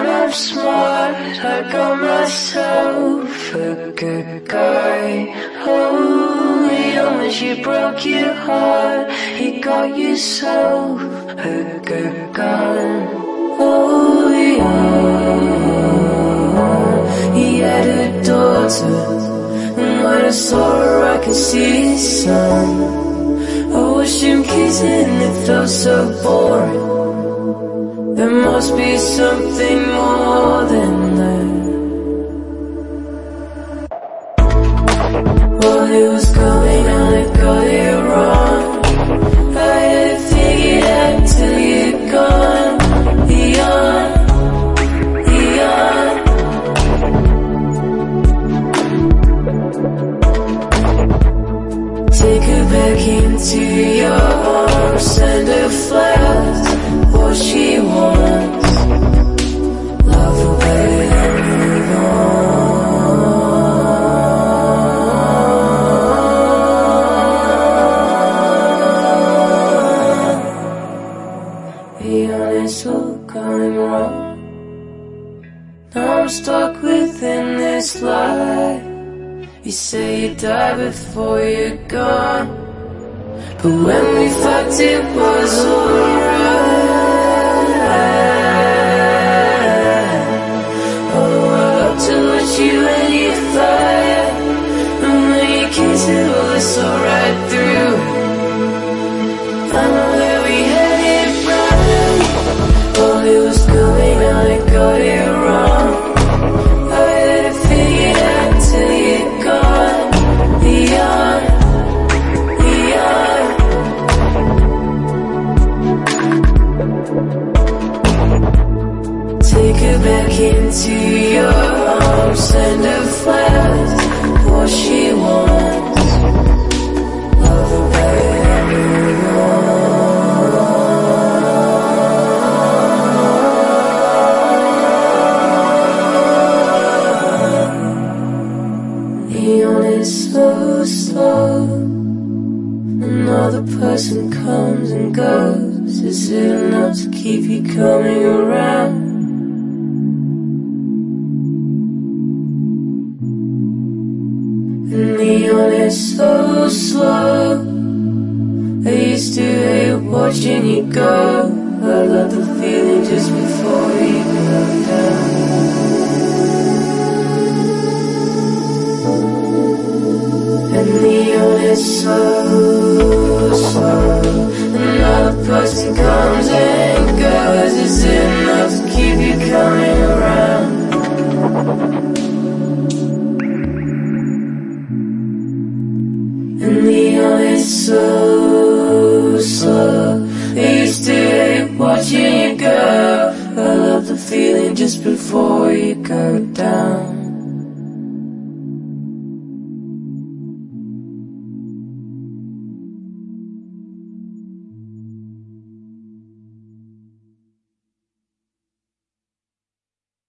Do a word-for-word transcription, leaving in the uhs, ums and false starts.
kind of smart, I got myself a good guy. Oh, the moment you broke your heart, you got yourself a good gun. Oh, yeah, he had a daughter, and when I saw her I could see his son. I watched him kissing, it felt so boring. There must be something more than that. While it was going on, I got it wrong. I had to figure it out till you're gone. Beyond, beyond. Take her back into your arms, send her flowers, what she wants. Love her better and move on. Be honest, what going wrong? Now I'm stuck within this lie. You say you die before you're gone, but when we fucked it was alright. Oh, I love to watch you when you fire, and when you kiss it, well it's alright through. I know that we had it right. While it was going on, I got it wrong. I had to figure it out till you're gone. Beyond, beyond. Take her back into your arms, send her flowers, what she wants. Love her better and move on. The honest so slow, another person comes and goes. Is it enough to keep you coming around? And neon is so slow, I used to hate watching you go. I love the feeling just before you go down. And neon is so slow, another person comes and goes. Is it enough to keep you coming around? And neon is so slow, I used to hate watching you go. I love the feeling just before you go down.